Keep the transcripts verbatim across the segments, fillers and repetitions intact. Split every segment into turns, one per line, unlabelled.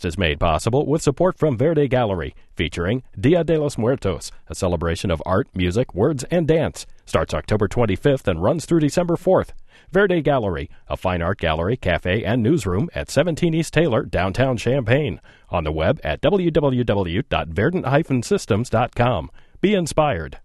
podcast is made possible with support from Verde Gallery, featuring Dia de los Muertos, a celebration of art, music, words, and dance. Starts October twenty-fifth and runs through December fourth. Verde Gallery, a fine art gallery, cafe, and newsroom at seventeen East Taylor, downtown Champaign. On the web at w w w dot verdant dash systems dot com. Be inspired.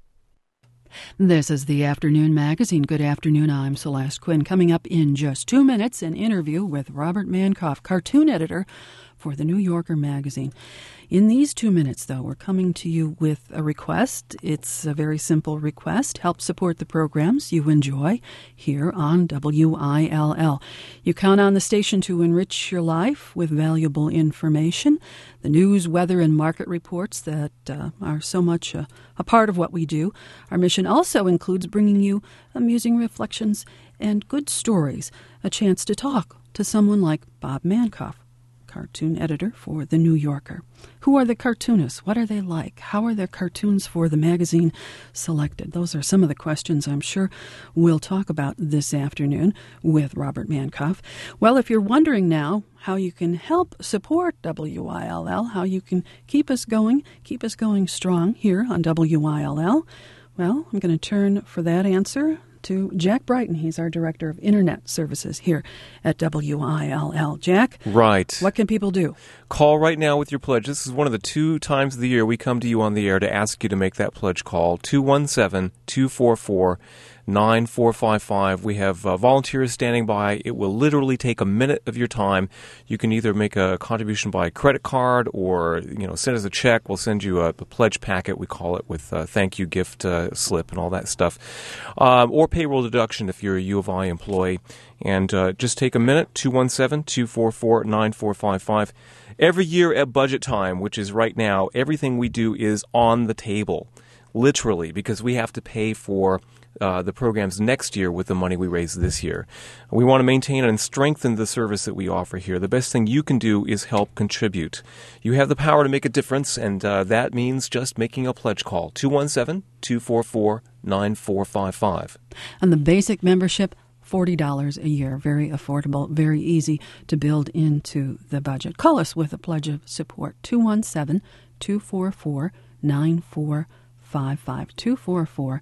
This is the Afternoon Magazine. Good afternoon, I'm Celeste Quinn. Coming up in just two minutes, an interview with Robert Mankoff, cartoon editor for the New Yorker magazine. In these two minutes, though, we're coming to you with a request. It's a very simple request. Help support the programs you enjoy here on W I L L. You count on the station to enrich your life with valuable information, the news, weather, and market reports that uh, are so much a, a part of what we do. Our mission also includes bringing you amusing reflections and good stories, a chance to talk to someone like Bob Mankoff, cartoon editor for The New Yorker. Who are the cartoonists? What are they like? How are their cartoons for the magazine selected? Those are some of the questions I'm sure we'll talk about this afternoon with Robert Mankoff. Well, if you're wondering now how you can help support W I L L, how you can keep us going, keep us going strong here on W I L L, well, I'm going to turn for that answer to Jack Brighton. He's our Director of Internet Services here at W I L L. Jack?
Right.
What can people do?
Call right now with your pledge. This is one of the two times of the year we come to you on the air to ask you to make that pledge call. two one seven, two four four, nine four five five. We have uh, volunteers standing by. It will literally take a minute of your time. You can either make a contribution by credit card or, you know, send us a check. We'll send you a, a pledge packet, we call it, with a thank you gift uh, slip and all that stuff. Um, or payroll deduction if you're a U of I employee. And uh, just take a minute, two one seven, two four four, nine four five five. Every year at budget time, which is right now, everything we do is on the table, literally, because we have to pay for Uh, the programs next year with the money we raise this year. We want to maintain and strengthen the service that we offer here. The best thing you can do is help contribute. You have the power to make a difference, and uh, that means just making a pledge call. two one seven, two four four, nine four five five.
And the basic membership, forty dollars a year. Very affordable, very easy to build into the budget. Call us with a pledge of support. two one seven, two four four, nine four five five. two four four,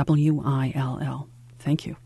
W I L L. Thank you.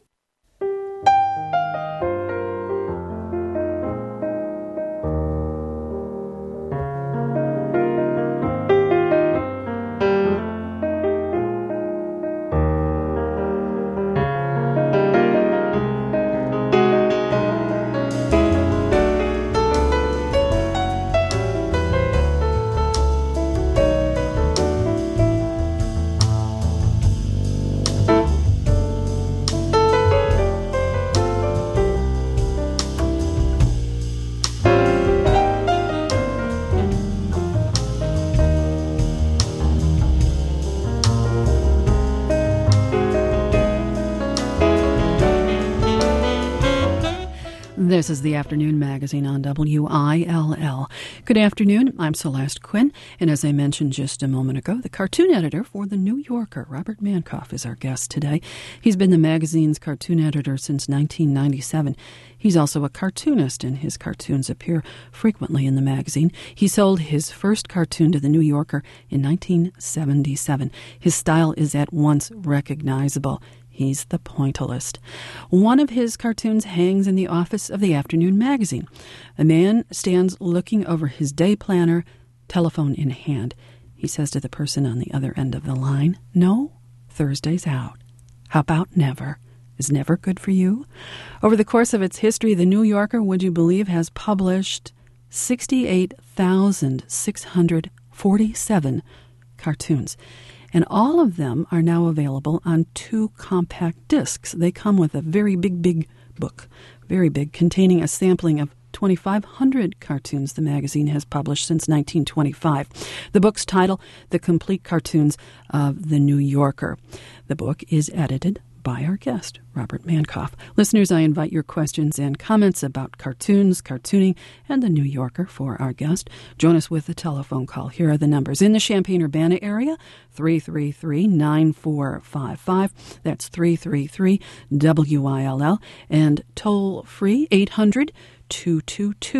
This is the Afternoon Magazine on W I L L. Good afternoon. I'm Celeste Quinn, and as I mentioned just a moment ago, the cartoon editor for The New Yorker, Robert Mankoff, is our guest today. He's been the magazine's cartoon editor since nineteen ninety-seven. He's also a cartoonist, and his cartoons appear frequently in the magazine. He sold his first cartoon to The New Yorker in nineteen seventy-seven. His style is at once recognizable. He's the pointillist. One of his cartoons hangs in the office of the Afternoon Magazine. A man stands looking over his day planner, telephone in hand. He says to the person on the other end of the line, "No, Thursday's out. How about never? Is never good for you?" Over the course of its history, The New Yorker, would you believe, has published sixty-eight thousand six hundred forty-seven cartoons. And all of them are now available on two compact discs. They come with a very big, big book, very big, containing a sampling of twenty-five hundred cartoons the magazine has published since nineteen twenty-five. The book's title, The Complete Cartoons of The New Yorker. The book is edited by our guest, Robert Mankoff. Listeners, I invite your questions and comments about cartoons, cartooning, and The New Yorker for our guest. Join us with a telephone call. Here are the numbers. In the Champaign-Urbana area, three three three, nine four five five. That's three three three, W I L L. And toll-free, eight hundred, two two two,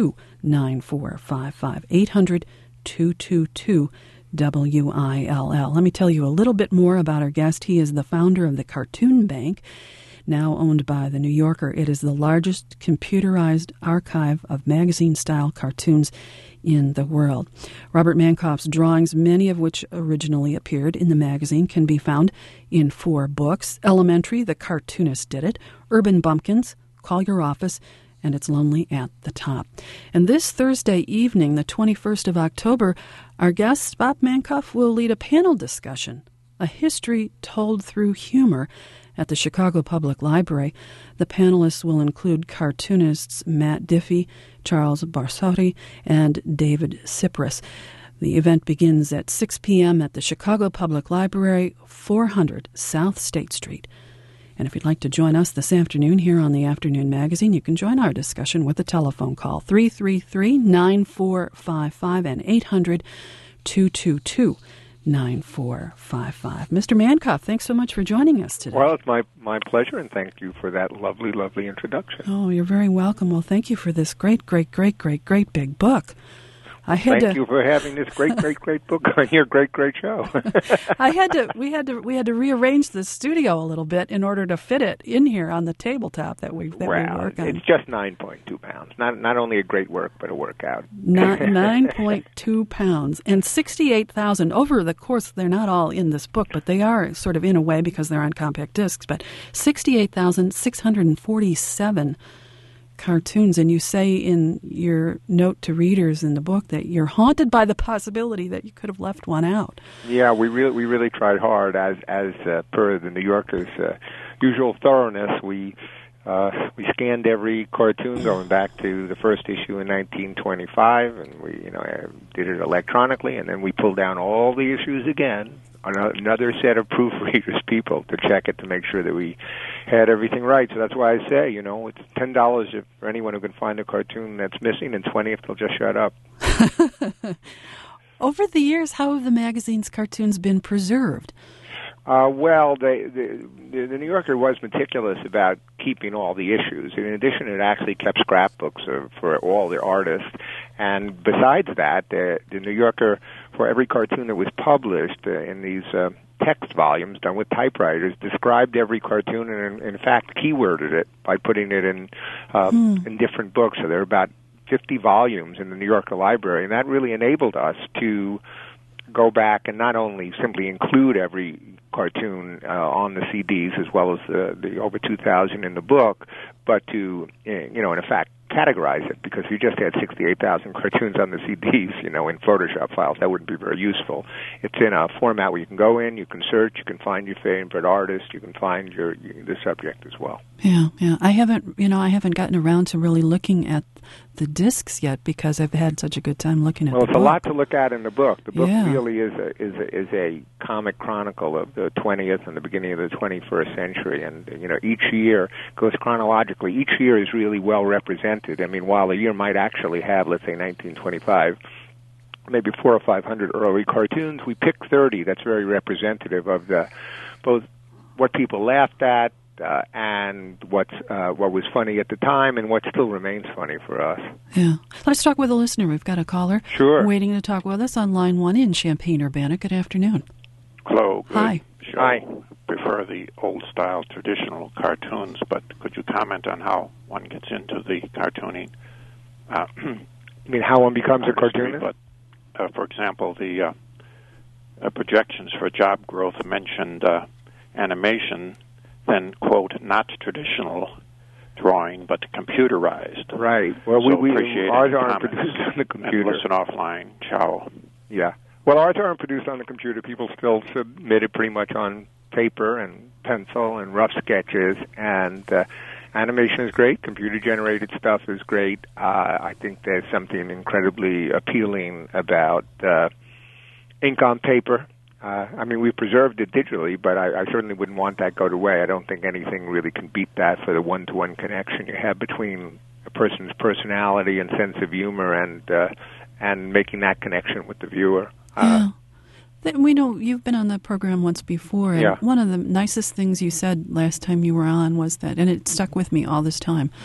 nine four five five. eight hundred, two two two, W I L L. Let me tell you a little bit more about our guest. He is the founder of the Cartoon Bank, now owned by The New Yorker. It is the largest computerized archive of magazine-style cartoons in the world. Robert Mankoff's drawings, many of which originally appeared in the magazine, can be found in four books: Elementary, The Cartoonist Did It; Urban Bumpkins, Call Your Office, and It's Lonely at the Top. And this Thursday evening, the twenty-first of October, our guest, Bob Mankoff, will lead a panel discussion, A History Told Through Humor, at the Chicago Public Library. The panelists will include cartoonists Matt Diffie, Charles Barsotti, and David Cyprus. The event begins at six p.m. at the Chicago Public Library, four hundred South State Street. And if you'd like to join us this afternoon here on the Afternoon Magazine, you can join our discussion with a telephone call, three three three, nine four five five and eight hundred, two two two, nine four five five. Mister Mankoff, thanks so much for joining us today.
Well, it's my, my pleasure, and thank you for that lovely, lovely introduction.
Oh, you're very welcome. Well, thank you for this great, great, great, great, great big book. I had
Thank
to,
you for having this great, great, great book on your great, great show.
I had to. We had to. We had to rearrange the studio a little bit in order to fit it in here on the tabletop that we that
wow,
we work on.
It's just nine point two pounds. Not not only a great work, but a workout.
Nine point two pounds and sixty-eight thousand over the course. They're not all in this book, but they are sort of in a way because they're on compact discs. But sixty-eight thousand six hundred and forty-seven cartoons. And you say in your note to readers in the book that you're haunted by the possibility that you could have left one out.
Yeah, we really we really tried hard, as as uh, per the New Yorker's uh, usual thoroughness. We uh, we scanned every cartoon going back to the first issue in nineteen twenty-five, and we you know did it electronically, and then we pulled down all the issues again. Another set of proofreaders, people, to check it to make sure that we had everything right. So that's why I say, you know, it's ten dollars if, for anyone who can find a cartoon that's missing, and twenty if they'll just shut up.
Over the years, how have the magazine's cartoons been preserved?
Uh, well, they, the, the New Yorker was meticulous about keeping all the issues. In addition, it actually kept scrapbooks of, for all the artists. And besides that, the, the New Yorker, for every cartoon that was published uh, in these uh, text volumes done with typewriters, described every cartoon and, in fact, keyworded it by putting it in uh, hmm. in different books. So there are about fifty volumes in the New Yorker Library, and that really enabled us to go back and not only simply include every cartoon uh, on the C Ds as well as the, the over two thousand in the book, but to, you know, in effect, categorize it, because if you just had sixty-eight thousand cartoons on the C Ds, you know, in Photoshop files, that wouldn't be very useful. It's in a format where you can go in, you can search, you can find your favorite artist, you can find your the subject as well.
Yeah, yeah. I haven't, you know, I haven't gotten around to really looking at the discs yet because I've had such a good time looking at
well,
the book.
Well, it's a lot to look at in the book. The book
yeah.
really is a, is a, is a comic chronicle of the twentieth and the beginning of the twenty-first century, and you know, each year goes chronologically. Each year is really well represented. I mean, while a year might actually have, let's say, nineteen twenty-five, maybe four or five hundred early cartoons, we picked thirty. That's very representative of the both what people laughed at, Uh, and what's uh, what was funny at the time and what still remains funny for us.
Yeah. Let's talk with a listener. We've got a caller
sure.
waiting to talk with us on line one in Champaign-Urbana. Good afternoon.
Hello. Good
Hi.
Show.
Hi.
Prefer the old-style traditional cartoons, but could you comment on how one gets into the cartooning? Uh,
you mean how one becomes a cartoonist?
But, uh, for example, the uh, uh, projections for job growth mentioned uh, animation, then, quote, not traditional drawing, but computerized.
Right. Well,
so
we, we ours aren't
comments.
produced on the computer.
And listen offline. Ciao.
Yeah. Well, ours aren't produced on the computer. People still submit it pretty much on paper and pencil and rough sketches, and uh, animation is great. Computer-generated stuff is great. Uh, I think there's something incredibly appealing about uh, ink on paper. Uh, I mean, we preserved it digitally, but I, I certainly wouldn't want that go away. I don't think anything really can beat that for the one-to-one connection you have between a person's personality and sense of humor and uh, and making that connection with the viewer. Uh,
yeah. We know you've been on the program once before, and
yeah.
one of the nicest things you said last time you were on was that, and it stuck with me all this time,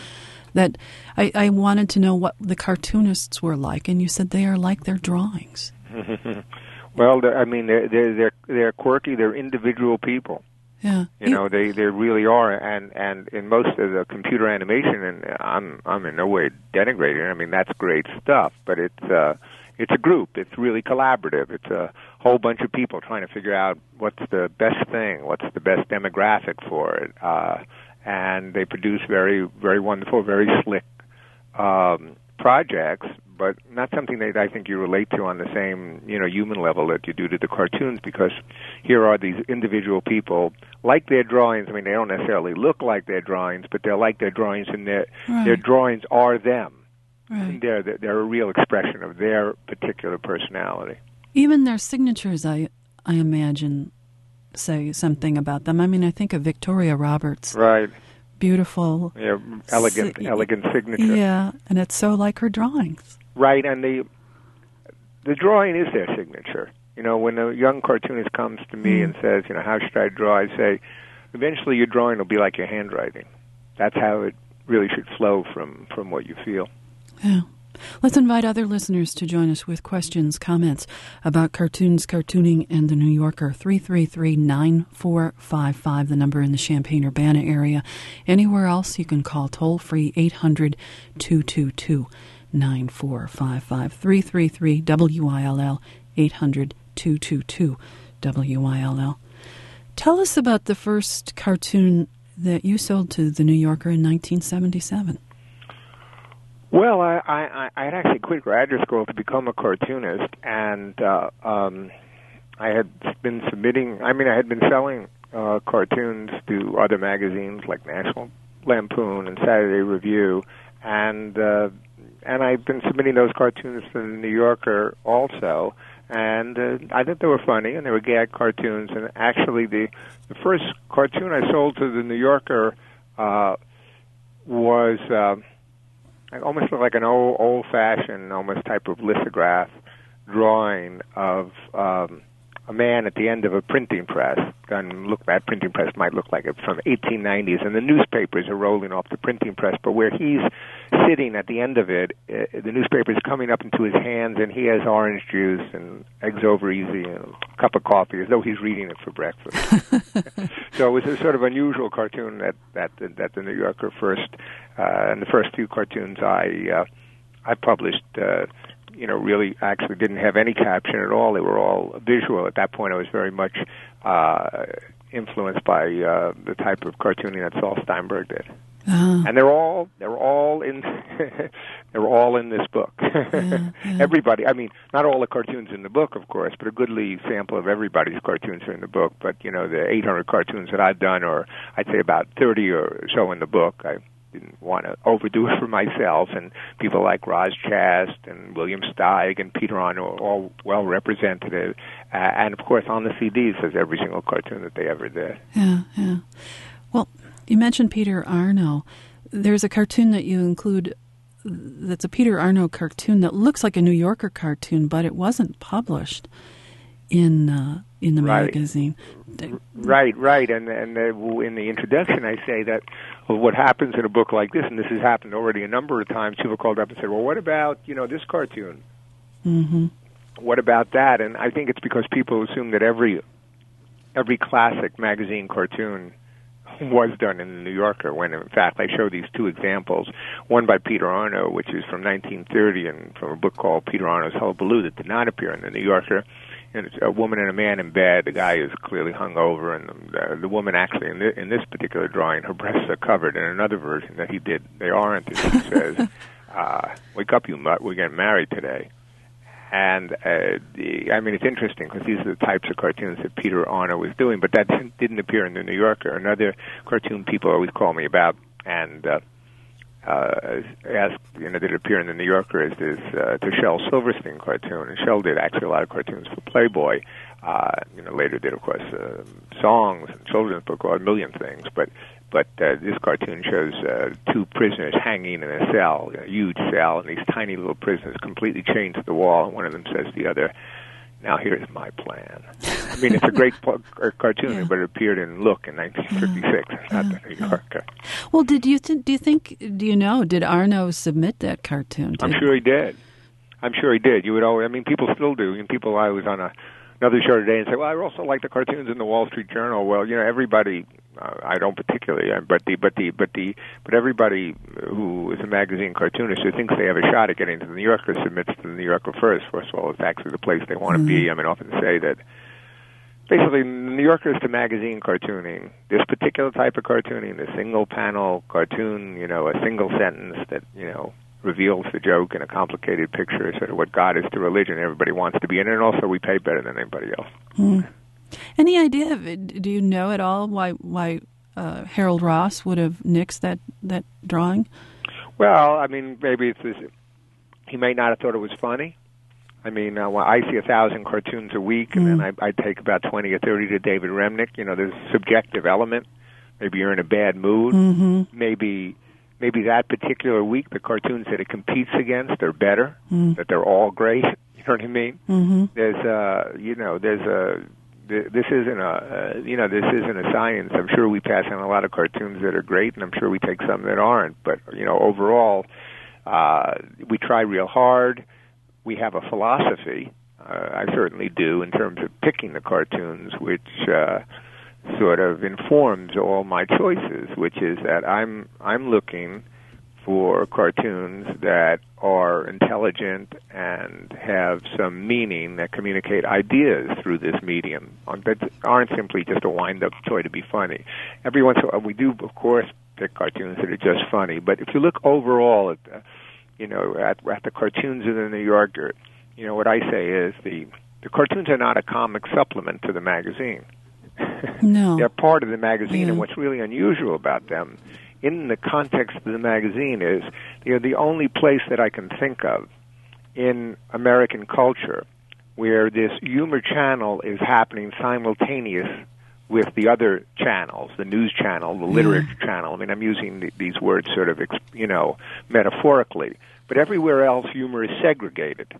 that I, I wanted to know what the cartoonists were like, and you said they are like their drawings.
Well, I mean, they're, they're, they're, they're quirky, they're individual people.
Yeah.
You know, they, they really are, and, and in most of the computer animation, and I'm I'm in no way denigrating. I mean, that's great stuff, but it's uh, it's a group. It's really collaborative. It's a whole bunch of people trying to figure out what's the best thing, what's the best demographic for it, uh, and they produce very very wonderful, very slick um, projects. But not something that I think you relate to on the same, you know, human level that you do to the cartoons, because here are these individual people, like their drawings. I mean, they don't necessarily look like their drawings, but they're like their drawings, and their
Right.
their drawings are them.
Right.
And they're they're a real expression of their particular personality.
Even their signatures, I I imagine, say something about them. I mean, I think of Victoria Roberts.
Right.
Beautiful.
Yeah, elegant,
si-
elegant signature.
Yeah, and it's so like her drawings.
Right, and the the drawing is their signature. You know, when a young cartoonist comes to me
Mm.
and says, you know, how should I draw? I say, eventually your drawing will be like your handwriting. That's how it really should flow from, from what you feel.
Yeah. Let's invite other listeners to join us with questions, comments about cartoons, cartooning, and the New Yorker. three three three, nine four five five, the number in the Champaign-Urbana area. Anywhere else, you can call toll-free eight hundred, two two two, nine four five five. three three three, W I L L, eight hundred, two two two, W I L L. Tell us about the first cartoon that you sold to the New Yorker in nineteen seventy-seven.
Well, I, I, I had actually quit graduate school to become a cartoonist, and uh, um, I had been submitting, I mean, I had been selling uh, cartoons to other magazines like National Lampoon and Saturday Review, and uh, and I'd been submitting those cartoons to the New Yorker also, and uh, I thought they were funny, and they were gag cartoons, and actually the, the first cartoon I sold to the New Yorker uh, was... Uh, It almost looked like an old, old-fashioned, almost type of lithograph drawing of um, a man at the end of a printing press. And look, that printing press might look like it's from eighteen nineties, and the newspapers are rolling off the printing press. But where he's sitting at the end of it, uh, the newspaper is coming up into his hands, and he has orange juice and eggs over easy and a cup of coffee, as though he's reading it for breakfast. So it was a sort of unusual cartoon that that that the New Yorker first, uh, and the first few cartoons I uh, I published, uh, you know, really actually didn't have any caption at all. They were all visual. At that point, I was very much uh, influenced by uh, the type of cartooning that Saul Steinberg did.
Uh,
And they're all they're all in they're all in this book.
yeah, yeah.
Everybody, I mean, not all the cartoons in the book, of course, but a goodly sample of everybody's cartoons are in the book. But you know, the eight hundred cartoons that I've done, or I'd say about thirty or so in the book, I didn't want to overdo it for myself. And people like Roz Chast and William Steig and Peter Arno are all well represented. Uh, and of course, on the C Ds is every single cartoon that they ever did.
Yeah, yeah. Well, you mentioned Peter Arno. There's a cartoon that you include that's a Peter Arno cartoon that looks like a New Yorker cartoon, but it wasn't published in uh, in the
Right.
magazine.
Right, right. And and uh, in the introduction, I say that well, what happens in a book like this, and this has happened already a number of times, people called up and said, well, what about, you know, this cartoon?
Mm-hmm.
What about that? And I think it's because people assume that every every classic magazine cartoon was done in the New Yorker, when in fact I show these two examples, one by Peter Arno, which is from nineteen thirty, and from a book called Peter Arno's Hullabaloo that did not appear in the New Yorker. And it's a woman and a man in bed. The guy is clearly hungover, and the, the woman actually, in, the, in this particular drawing, her breasts are covered. In another version that he did, they aren't. And he says, uh, "Wake up, you mutt! We're getting married today." And uh, the, I mean, it's interesting because these are the types of cartoons that Peter Arno was doing, but that didn't appear in the New Yorker. Another cartoon people always call me about, and uh, uh, asked, you know, did it appear in the New Yorker, is this uh, to Shel Silverstein cartoon. And Shel did actually a lot of cartoons for Playboy. Uh, you know, later did, of course, uh, songs and children's book, a million things. But but uh, this cartoon shows uh, two prisoners hanging in a cell, a huge cell, and these tiny little prisoners completely chained to the wall. And one of them says to the other, Now here's my plan. I mean, it's a great pl- cartoon, yeah. but it appeared in Look in nineteen fifty-six, yeah. not yeah. the New Yorker.
Well, did you th- do you think? Do you know? Did Arno submit that cartoon? Did
I'm sure he did. I'm sure he did. You would always. I mean, people still do. And people, I was on a, another show today and say, "Well, I also like the cartoons in the Wall Street Journal." Well, you know, everybody. Uh, I don't particularly, but the but the but the but everybody who is a magazine cartoonist who thinks they have a shot at getting to the New Yorker submits to the New Yorker first. First of all, it's actually the place they want to mm-hmm. be. I mean, I often say that basically the New Yorker is the magazine cartooning. This particular type of cartooning, the single panel cartoon, you know, a single sentence that you know reveals the joke in a complicated picture, sort of what God is to religion. Everybody wants to be in it, and also we pay better than anybody else.
Mm. Any idea of it? Do you know at all why why uh, Harold Ross would have nixed that, that drawing?
Well, I mean, maybe it's this, he may not have thought it was funny. I mean, uh, well, I see a thousand cartoons a week, and mm. then I, I take about twenty or thirty to David Remnick. You know, there's a subjective element. Maybe you're in a bad mood.
Mm-hmm.
Maybe maybe that particular week, the cartoons that it competes against are better. Mm. That they're all great. You know what I mean?
Mm-hmm.
There's uh, you know, there's a This isn't a, uh, you know, this isn't a science. I'm sure we pass on a lot of cartoons that are great, and I'm sure we take some that aren't. But, you know, overall, uh, we try real hard. We have a philosophy, uh, I certainly do, in terms of picking the cartoons, which uh, sort of informs all my choices, which is that I'm I'm looking for cartoons that are intelligent and have some meaning, that communicate ideas through this medium, that aren't simply just a wind-up toy to be funny. Every once in a while, we do, of course, pick cartoons that are just funny, but if you look overall at the, you know, at, at the cartoons in the New Yorker, you know, what I say is the, the cartoons are not a comic supplement to the magazine.
No.
They're part of the magazine,
yeah.
and what's really unusual about them in the context of the magazine is they're the only place that I can think of in American culture where this humor channel is happening simultaneous with the other channels, the news channel, the literature mm. channel. I mean, I'm using the, these words sort of, you know, metaphorically. But everywhere else, humor is segregated.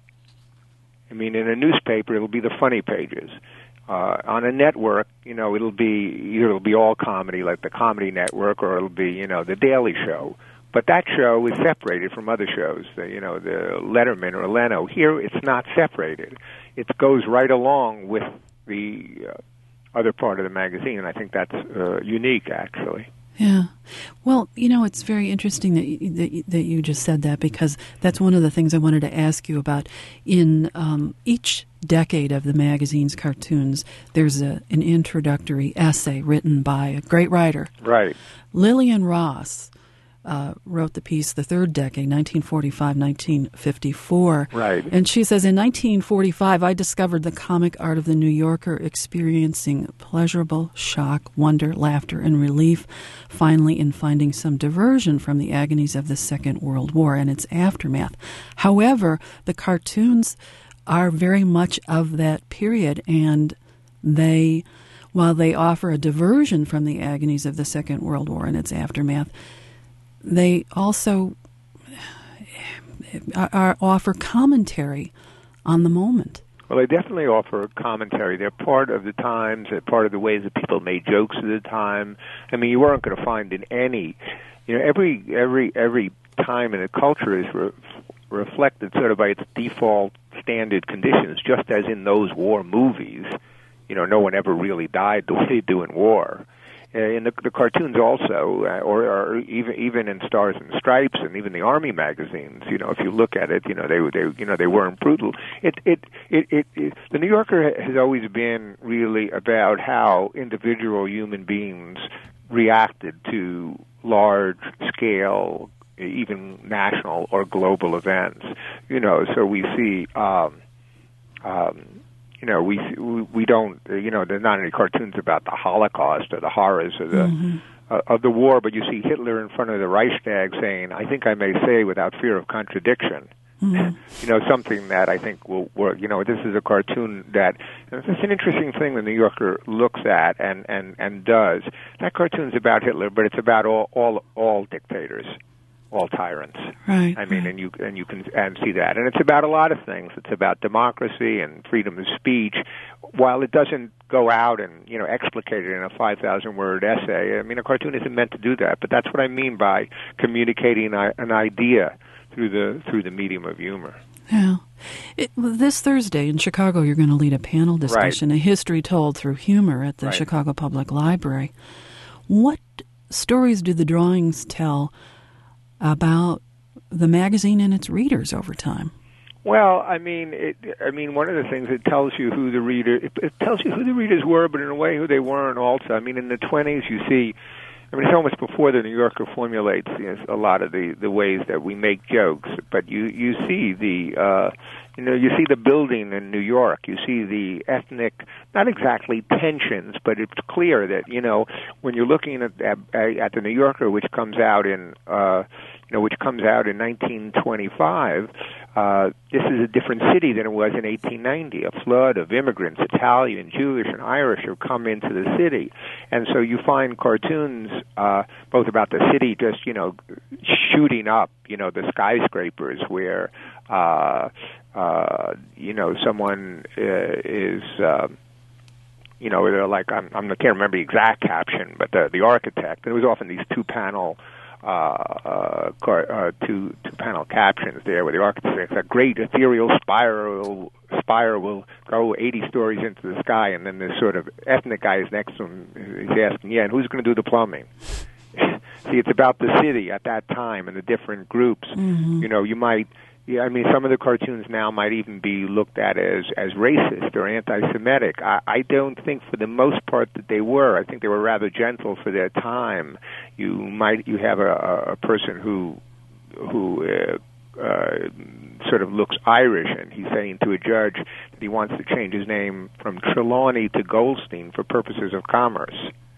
I mean, in a newspaper, it'll be the funny pages. Uh, on a network, you know, it'll be either it'll be all comedy, like the Comedy Network, or it'll be, you know, the Daily Show. But that show is separated from other shows, the, you know, the Letterman or Leno. Here, it's not separated. It goes right along with the uh, other part of the magazine, and I think that's uh, unique, actually.
Yeah. Well, you know, it's very interesting that you, that, you, that you just said that, because that's one of the things I wanted to ask you about. In um, each decade of the magazine's cartoons, there's a, an introductory essay written by a great writer.
Right.
Lillian Ross uh, wrote the piece, The Third Decade, nineteen forty-five to nineteen fifty-four.
Right.
And she says, in nineteen forty-five, I discovered the comic art of the New Yorker, experiencing pleasurable shock, wonder, laughter, and relief, finally in finding some diversion from the agonies of the Second World War and its aftermath. However, the cartoons are very much of that period, and they, while they offer a diversion from the agonies of the Second World War and its aftermath, they also are, offer commentary on the moment.
Well, they definitely offer commentary. They're part of the times, they're part of the ways that people made jokes at the time. I mean, you weren't going to find in any, you know, every every every time in a culture is re- reflected sort of by its default standard conditions, just as in those war movies. You know, no one ever really died the way they do in war. Uh, in the, the cartoons also, uh, or, or even even in Stars and Stripes, and even the Army magazines. You know, if you look at it, you know they they you know they weren't brutal. It it it, it, it the New Yorker has always been really about how individual human beings reacted to large scale, even national or global events. You know, so we see. Um, um, You know, we we don't. You know, there's not any cartoons about the Holocaust or the horrors of the mm-hmm. uh, of the war, but you see Hitler in front of the Reichstag saying, "I think I may say without fear of contradiction." Mm-hmm. You know, something that I think will work. You know, this is a cartoon that it's an interesting thing the New Yorker looks at and and and does. That cartoon's about Hitler, but it's about all all all dictators. all tyrants.
Right.
I mean,
right.
and you and you can and see that, and it's about a lot of things. It's about democracy and freedom of speech. While it doesn't go out and you know explicate it in a five thousand word essay, I mean, a cartoon isn't meant to do that. But that's what I mean by communicating an idea through the through the medium of humor.
Yeah. It, well, this Thursday in Chicago, you're going to lead a panel discussion,
right.
A History Told Through Humor at the
right.
Chicago Public Library. What stories do the drawings tell about the magazine and its readers over time?
Well, I mean, it, I mean, one of the things it tells you who the reader, it, it tells you who the readers were, but in a way who they weren't also. I mean, in the twenties, you see, I mean, it's almost before the New Yorker formulates you know, a lot of the, the ways that we make jokes, but you, you see the, uh, you know, you see the building in New York. You see the ethnic, not exactly tensions, but it's clear that, you know, when you're looking at, at, at the New Yorker, which comes out in, uh, you know, which comes out in nineteen twenty-five, uh, this is a different city than it was in eighteen ninety. A flood of immigrants, Italian, Jewish, and Irish, have come into the city. And so you find cartoons uh, both about the city just, you know, shooting up, you know, the skyscrapers where, uh, uh, you know, someone uh, is... Uh, you know, they're like, I'm, I'm, I can't remember the exact caption, but the, the architect, and it was often these two-panel Uh, uh, car, uh, two two panel captions there where the architect, a great ethereal spire will, spire will go eighty stories into the sky, and then this sort of ethnic guy is next to him. He's asking, yeah, and who's going to do the plumbing? See, it's about the city at that time and the different groups.
Mm-hmm.
You know, you might. Yeah, I mean, some of the cartoons now might even be looked at as, as racist or anti-Semitic. I, I don't think, for the most part, that they were. I think they were rather gentle for their time. You might you have a, a person who who uh, uh, sort of looks Irish, and he's saying to a judge that he wants to change his name from Trelawney to Goldstein for purposes of commerce.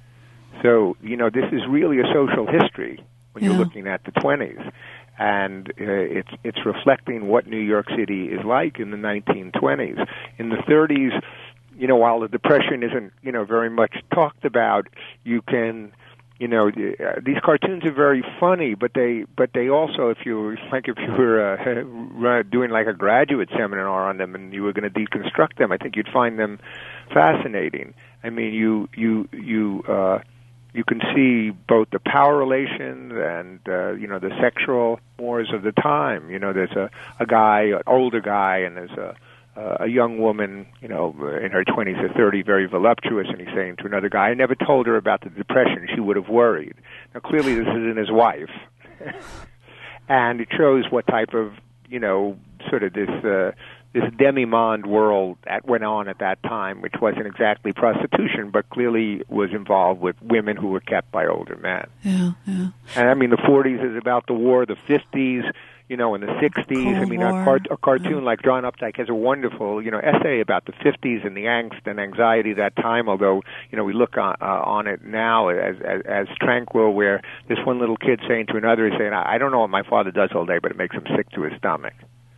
So, you know, this is really a social history when
yeah.
you're looking at the twenties. And uh, it's it's reflecting what New York City is like in the nineteen twenties. In the thirties, you know, while the Depression isn't, you know, very much talked about, you can, you know, uh, these cartoons are very funny, but they but they also, if you like, if you were uh, doing like a graduate seminar on them and you were going to deconstruct them, I think you'd find them fascinating. I mean, you you you. Uh, You can see both the power relations and, uh, you know, the sexual wars of the time. You know, there's a, a guy, an older guy, and there's a, a young woman, you know, in her twenties or thirties, very voluptuous, and he's saying to another guy, I never told her about the Depression. She would have worried. Now, clearly this isn't his wife. And it shows what type of, you know, sort of this... Uh, this demi-monde world that went on at that time, which wasn't exactly prostitution, but clearly was involved with women who were kept by older men.
Yeah, yeah.
And I mean, the forties is about the war, the fifties, you know, in the sixties.
Cold
I mean,
War.
a, car- a cartoon
yeah.
like John Updike has a wonderful, you know, essay about the fifties and the angst and anxiety of that time, although, you know, we look on, uh, on it now as, as, as tranquil, where this one little kid saying to another, is saying, I don't know what my father does all day, but it makes him sick to his stomach.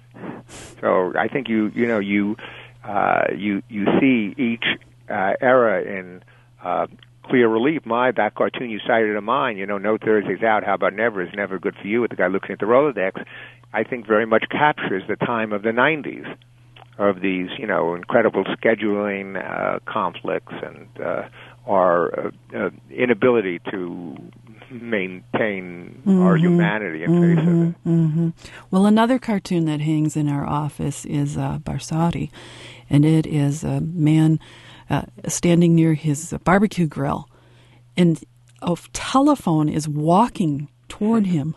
So I think you you know you uh, you you see each uh, era in uh, clear relief. My that cartoon you cited of mine, you know, No Thursdays Out, How About Never is Never Good for You, with the guy looking at the Rolodex, I think very much captures the time of the nineties, of these, you know, incredible scheduling uh, conflicts and uh, our uh, uh, inability to maintain mm-hmm. our humanity in
mm-hmm.
face of it.
Mm-hmm. Well, another cartoon that hangs in our office is uh, Barsotti, and it is a man uh, standing near his barbecue grill, and a telephone is walking toward him.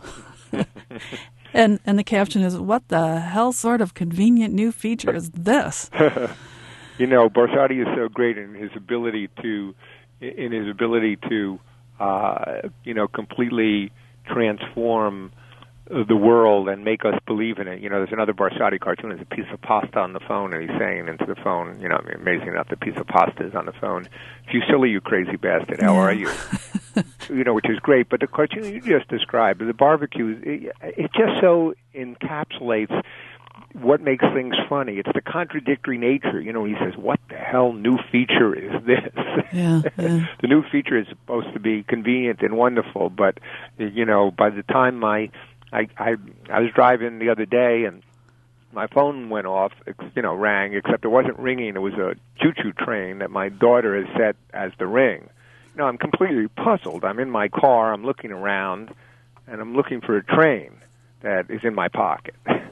and and the caption is, "What the hell sort of convenient new feature is this?"
You know, Barsotti is so great in his ability to, in his ability to, uh, you know, completely transform the world and make us believe in it. You know, there's another Barsotti cartoon. There's a piece of pasta on the phone, and he's saying into the phone, you know, I mean, amazing enough, the piece of pasta is on the phone. "You silly, you crazy bastard, how
yeah.
are you?" You know, which is great. But the cartoon you just described, the barbecue, it, it just so encapsulates what makes things funny. It's the contradictory nature. You know, he says, "What the hell new feature is this?"
Yeah, yeah.
The new feature is supposed to be convenient and wonderful, but, you know, by the time my I, I I was driving the other day and my phone went off, you know, rang, except it wasn't ringing. It was a choo-choo train that my daughter has set as the ring. You know, I'm completely puzzled. I'm in my car, I'm looking around, and I'm looking for a train that is in my pocket.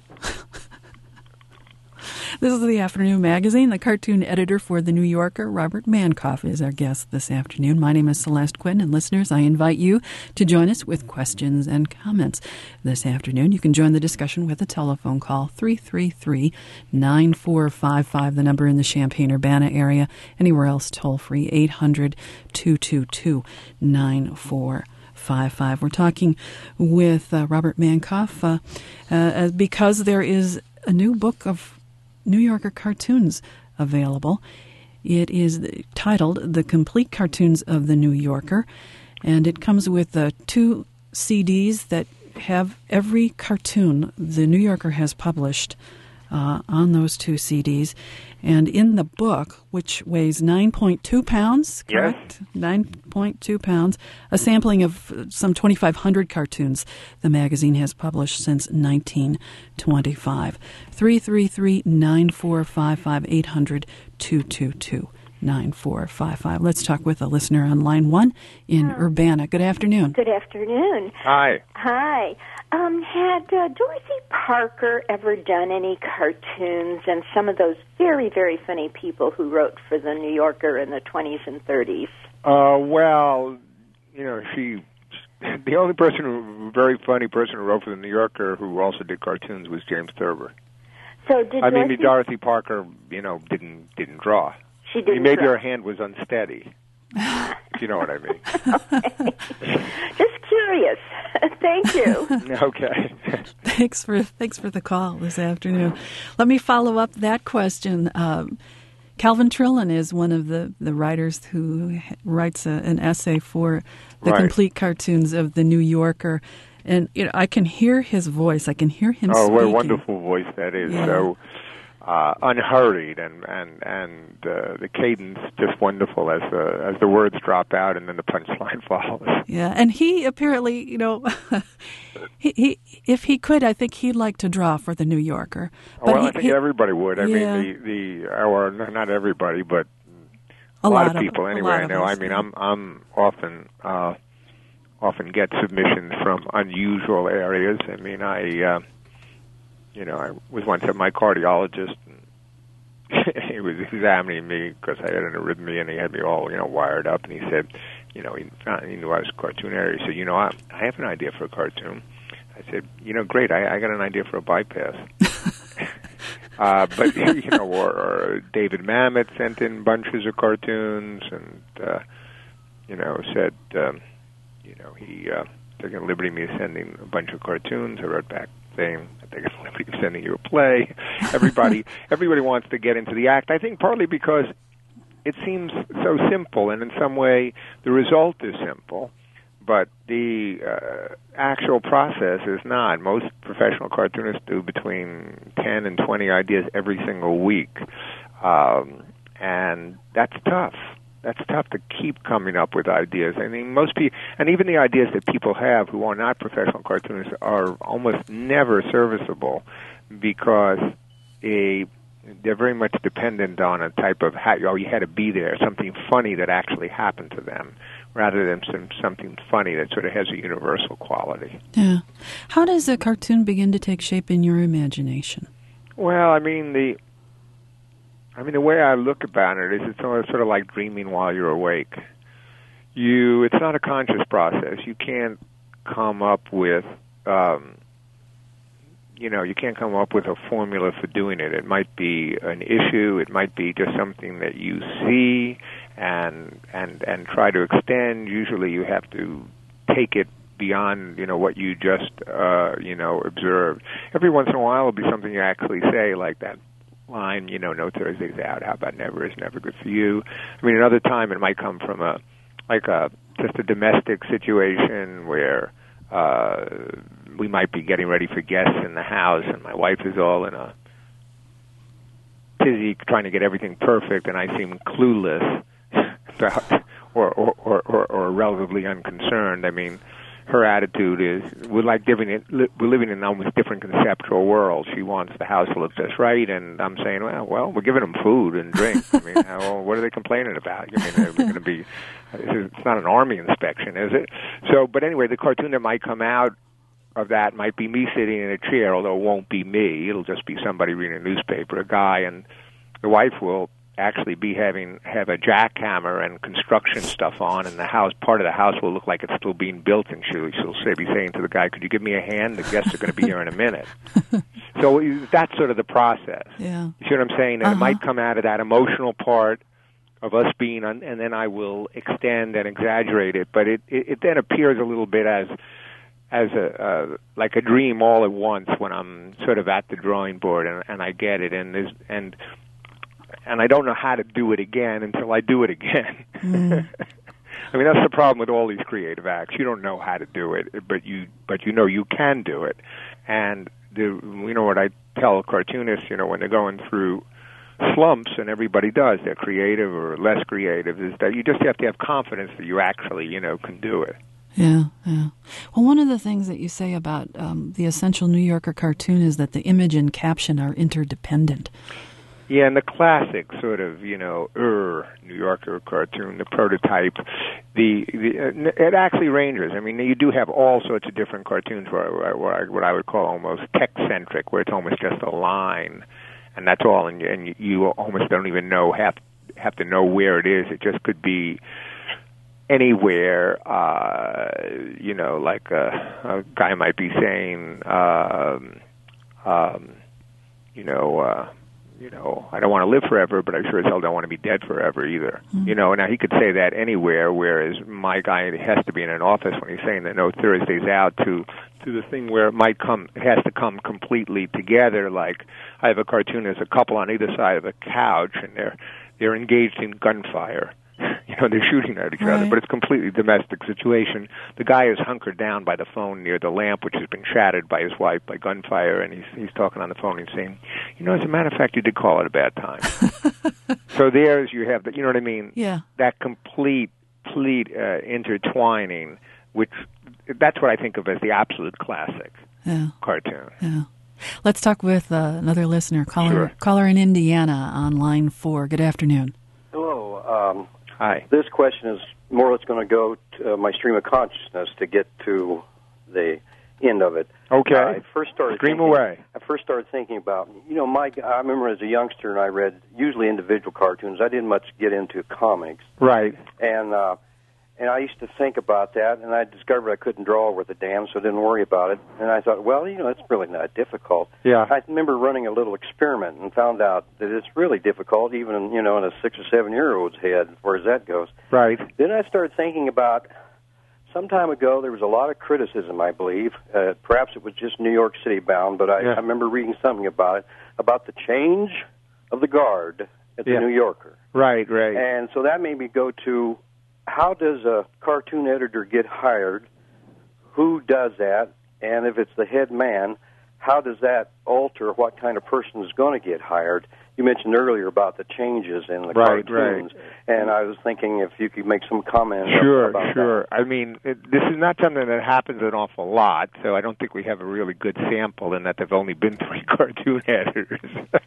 This is the Afternoon Magazine. The cartoon editor for The New Yorker, Robert Mankoff, is our guest this afternoon. My name is Celeste Quinn, and listeners, I invite you to join us with questions and comments this afternoon. You can join the discussion with a telephone call, three three three, nine four five five, the number in the Champaign-Urbana area. Anywhere else, toll-free, eight hundred, two two two, nine four five five. We're talking with uh, Robert Mankoff uh, uh, because there is a new book of New Yorker cartoons available. It is titled The Complete Cartoons of the New Yorker, and it comes with uh, two C Ds that have every cartoon the New Yorker has published uh, on those two C Ds. And in the book, which weighs nine point two pounds, correct?
Yes.
nine point two pounds, a sampling of some twenty-five hundred cartoons the magazine has published since nineteen twenty-five. three three three, nine four five five, eight hundred, two two two, nine four five five. Let's talk with a listener on line one in
oh.
Urbana. Good afternoon.
Good afternoon.
Hi.
Hi. Um, had uh, Dorothy Parker ever done any cartoons? And some of those very, very funny people who wrote for The New Yorker in the twenties and thirties.
Uh, well, you know, she, the only person, who, very funny person who wrote for The New Yorker who also did cartoons was James Thurber.
So did
I
Dorothy,
mean, Dorothy Parker, you know, didn't didn't draw.
She didn't
Maybe
draw.
her hand was unsteady, if you know what I mean.
Okay. Just curious. Thank you.
Okay.
Thanks for thanks for the call this afternoon. Let me follow up that question. Um, Calvin Trillin is one of the, the writers who writes a, an essay for the
Right.
complete cartoons of The New Yorker. And you know, I can hear his voice. I can hear him
Oh,
speaking.
what a wonderful voice that is.
Yeah.
So uh, unhurried and and and uh, the cadence just wonderful as the as the words drop out and then the punchline follows.
Yeah, and he apparently, you know, he, he if he could, I think he'd like to draw for The New Yorker. But
well,
he,
I think
he,
everybody would. I
yeah.
mean, the the or not everybody, but
a
a lot,
lot
of people
a
anyway.
lot
I
of
know.
us,
I mean,
yeah.
I'm I'm often uh, often get submissions from unusual areas. I mean, I uh, you know I was once at my cardiologist. And he was examining me because I had an arrhythmia, and he had me all you know wired up. And he said, you know, he found, he knew I was a cartooner. He said, you know, I, I have an idea for a cartoon. I said, you know, great. I, I got an idea for a bypass. Uh, but, you know, or, or David Mamet sent in bunches of cartoons and, uh, you know, said, um, you know, he uh, took a liberty me sending a bunch of cartoons. I wrote back saying, I think it's a liberty of sending you a play. Everybody, everybody wants to get into the act. I think partly because it seems so simple, and in some way the result is simple. But the uh, actual process is not. Most professional cartoonists do between ten and twenty ideas every single week. Um, and that's tough. That's tough to keep coming up with ideas. I mean, most people, and even the ideas that people have who are not professional cartoonists are almost never serviceable because a, they're very much dependent on a type of, oh, you had to be there, something funny that actually happened to them, rather than some, something funny that sort of has a universal quality.
Yeah. How does a cartoon begin to take shape in your imagination?
Well, I mean, the I mean, the way I look about it is it's sort of like dreaming while you're awake. You, it's not a conscious process. You can't come up with, um, you know, you can't come up with a formula for doing it. It might be an issue. It might be just something that you see and and and try to extend. Usually, you have to take it beyond, you know, what you just, uh, you know, observed. Every once in a while, it'll be something you actually say, like that line, you know, no Thursdays out, how about never is never good for you. I mean, another time it might come from a, like a, just a domestic situation where uh, we might be getting ready for guests in the house and my wife is all in a tizzy trying to get everything perfect and I seem clueless about, or, or, or, or, or relatively unconcerned. I mean, her attitude is we're like living in, we're living in almost different conceptual worlds. She wants the house to look just right, and I'm saying, well, well, we're giving them food and drink. I mean, how, what are they complaining about? I mean, they're going to be. It's not an army inspection, is it? So, but anyway, the cartoon that might come out of that might be me sitting in a chair, although it won't be me. It'll just be somebody reading a newspaper, a guy, and the wife will actually be having have a jackhammer and construction stuff on, and the house part of the house will look like it's still being built, and she'll, she'll say, be saying to the guy, could you give me a hand? The guests are going to be here in a minute. So that's sort of the process.
Yeah.
You see what I'm saying? And
uh-huh.
it might come out of that emotional part of us being on, and then I will extend and exaggerate it, but it, it, it then appears a little bit as as a uh, like a dream all at once when I'm sort of at the drawing board and, and I get it, and there's, and and I don't know how to do it again until I do it again. Mm. I mean, that's the problem with all these creative acts. You don't know how to do it, but you but you know you can do it. And the, you know what I tell cartoonists, you know, when they're going through slumps, and everybody does, they're creative or less creative, is that you just have to have confidence that you actually, you know, can do it.
Yeah, yeah. Well, one of the things that you say about um, the essential New Yorker cartoon is that the image and caption are interdependent.
Yeah, and the classic sort of, you know, er, New Yorker cartoon, the prototype, the, the it actually ranges. I mean, you do have all sorts of different cartoons where, where I, what I would call almost tech-centric, where it's almost just a line, and that's all, and you, and you almost don't even know have have to know where it is. It just could be anywhere. Uh, you know, like a, a guy might be saying, um, um, you know. Uh, You know, I don't want to live forever, but I sure as hell don't want to be dead forever either. Mm-hmm. You know, now he could say that anywhere, whereas my guy has to be in an office when he's saying that no Thursday's out to to the thing where it might come, it has to come completely together. Like I have a cartoon, there's a couple on either side of a couch, and they're they're engaged in gunfire. You know, they're shooting at each right. other, but it's a completely domestic situation. The guy is hunkered down by the phone near the lamp, which has been shattered by his wife by gunfire, and he's he's talking on the phone and saying, you know, as a matter of fact, you did call it a bad time. So there's, you have, the, you know what I mean?
Yeah.
That complete, complete uh, intertwining, which, that's what I think of as the absolute classic
yeah.
cartoon.
Yeah. Let's talk with uh, another listener, caller,
sure.
caller in Indiana on line four. Good afternoon.
Hello. Um,
Hi.
This question is more or less going to go to uh, my stream of consciousness to get to the end of it.
Okay.
Uh, I first started
Stream
thinking,
away.
I first started thinking about, you know, my. I remember as a youngster, and I read usually individual cartoons. I didn't much get into comics.
Right.
And uh, and I used to think about that, and I discovered I couldn't draw worth a damn, so I didn't worry about it. And I thought, well, you know, it's really not difficult.
Yeah.
I remember running a little experiment and found out that it's really difficult, even, you know, in a six or seven-year-old's head, as far as that goes.
Right.
Then I started thinking about, some time ago, there was a lot of criticism, I believe. Uh, perhaps it was just New York City bound, but I,
yeah.
I remember reading something about it, about the change of the guard at the
yeah.
New Yorker.
Right, right.
And so that made me go to, how does a cartoon editor get hired? Who does that? And if it's the head man, how does that alter what kind of person is going to get hired? You mentioned earlier about the changes in the
right,
cartoons,
right.
and I was thinking if you could make some comment
sure,
about
sure.
that.
I mean, it, this is not something that happens an awful lot, so I don't think we have a really good sample in that there have only been three cartoon editors.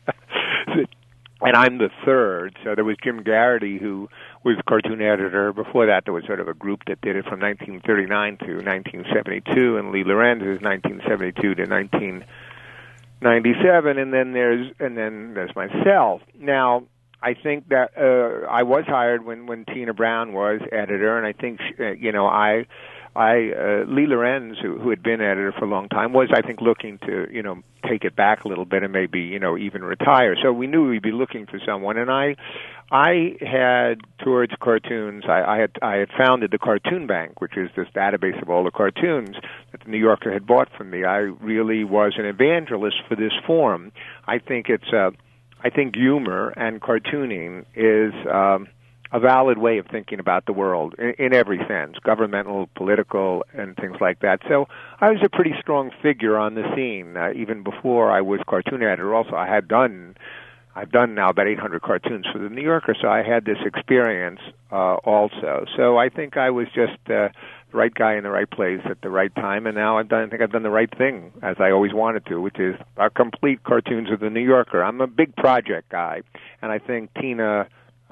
And I'm the third. So there was Jim Garrity, who was cartoon editor. Before that, there was sort of a group that did it from nineteen thirty-nine to nineteen seventy-two, and Lee Lorenz is nineteen seventy-two to nineteen ninety-seven, and then there's and then there's myself. Now, I think that uh, I was hired when, when Tina Brown was editor, and I think she, uh, you know I. I uh, Lee Lorenz, who, who had been editor for a long time, was, I think, looking to, you know, take it back a little bit and maybe, you know, even retire. So we knew we'd be looking for someone. And I I had, towards cartoons, I, I had I had founded the Cartoon Bank, which is this database of all the cartoons that the New Yorker had bought from me. I really was an evangelist for this form. I think it's, uh, I think humor and cartooning is... Um, a valid way of thinking about the world in, in every sense, governmental, political, and things like that. So I was a pretty strong figure on the scene, uh, even before I was cartoon editor. Also, I had done, I've done now about eight hundred cartoons for the New Yorker, so I had this experience uh, also. So I think I was just uh, the right guy in the right place at the right time, and now I've done, I think I've done the right thing, as I always wanted to, which is our complete cartoons of the New Yorker. I'm a big project guy, and I think Tina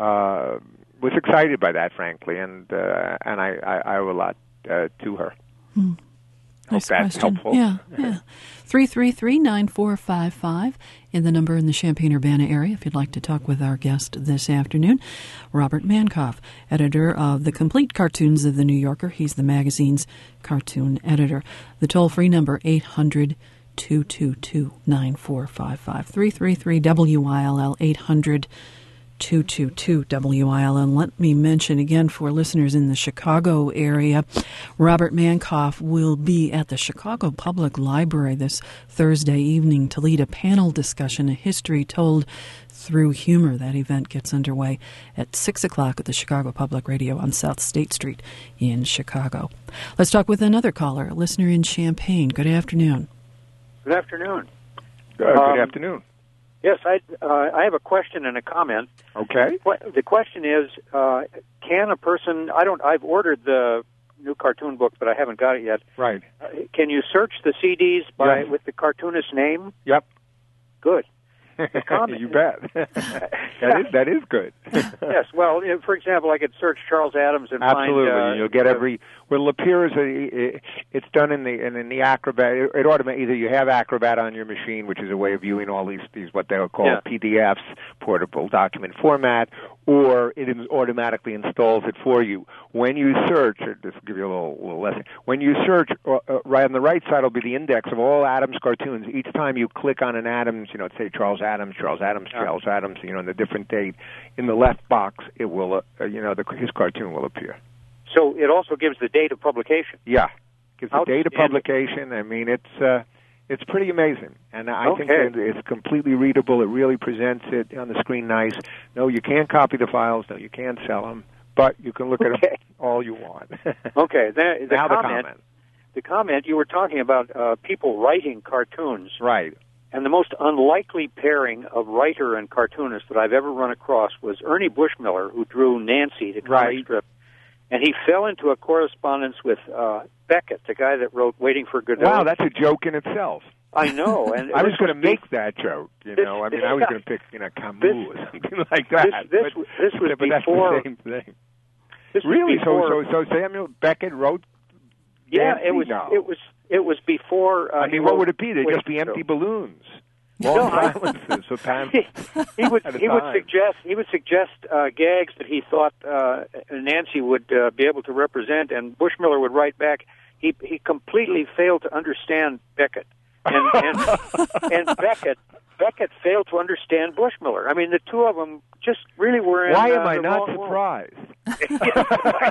uh, was excited by that, frankly, and uh, and I, I, I owe a lot uh, to her.
Hmm.
Hope
Nice
that's
question.
helpful.
Yeah, yeah. three three three, nine four five five in the number in the Champaign-Urbana area if you'd like to talk with our guest this afternoon. Robert Mankoff, editor of the Complete Cartoons of the New Yorker. He's the magazine's cartoon editor. The toll-free number, eight hundred, two two two, nine four five five. three three three W I L L, eight hundred, two two two W I L L. And let me mention again for listeners in the Chicago area, Robert Mankoff will be at the Chicago Public Library this Thursday evening to lead a panel discussion, A History Told Through Humor. That event gets underway at six o'clock at the Chicago Public Radio on South State Street in Chicago. Let's talk with another caller, a listener in Champaign. Good afternoon.
Good afternoon.
Uh, good
Um,
afternoon.
Yes, I uh, I have a question and a comment.
Okay.
What, the question is, uh, can a person? I don't. I've ordered the new cartoon book, but I haven't got it yet.
Right.
Uh, can you search the C Ds by
Yes.
with the cartoonist's name?
Yep.
Good. The comment-
You bet. that is that is good.
Yes. Well, you know, for example, I could search Charles Adams and
Absolutely,
find. Uh,
you'll get every. Well, appears a, it's done in the in, in the Acrobat. It, it automatically either you have Acrobat on your machine, which is a way of viewing all these these what they will call
Yeah.
P D Fs, portable document format, or it is- automatically installs it for you. When you search, or just to give you a little, little lesson, when you search, uh, uh, right on the right side will be the index of all Adams cartoons. Each time you click on an Adams, you know, say Charles Adams, Charles Adams,
Yeah.
Charles Adams, you know, in the different date, in the left box, it will, uh, you know, the, his cartoon will appear.
So it also gives the date of publication.
Yeah, gives the date of
Outstanding.
publication. I mean, it's uh, it's pretty amazing, and I think
Okay.
that it's completely readable. It really presents it on the screen nice. No, you can't copy the files. No, you can't sell them, but you can look at
Okay.
them all you want.
Okay. The, the
now
comment.
the comment.
The comment you were talking about uh, people writing cartoons.
Right.
And the most unlikely pairing of writer and cartoonist that I've ever run across was Ernie Bushmiller, who drew Nancy, the comic
Right.
strip. And he fell into a correspondence with uh, Beckett, the guy that wrote Waiting for Godot.
Wow, that's a joke in itself.
I know. And
I was
this
going to
be-
make that joke. You
This-
know, I mean, I was going to pick, you know, Camus
This-
or something like that.
this-
but,
this was
but that's
before-
the same thing.
This was
Really?
before-
So, so, so Samuel Beckett wrote.
yeah,
Nancy?
it was.
No.
It was. It was before. Uh,
I
he
mean, what
wrote
would it be? They'd
Waiting
just be
for
empty
Godot.
balloons.
No,
Long
I-
silences for Pam.
he, he would
At a
he would
time.
suggest he would suggest uh, gags that he thought uh, Nancy would uh, be able to represent, and Bushmiller would write back. He he completely failed to understand Beckett, and and, and Beckett Beckett failed to understand Bushmiller. I mean, the two of them just really were in.
Why
uh,
am I
the
not
wrong world.
surprised?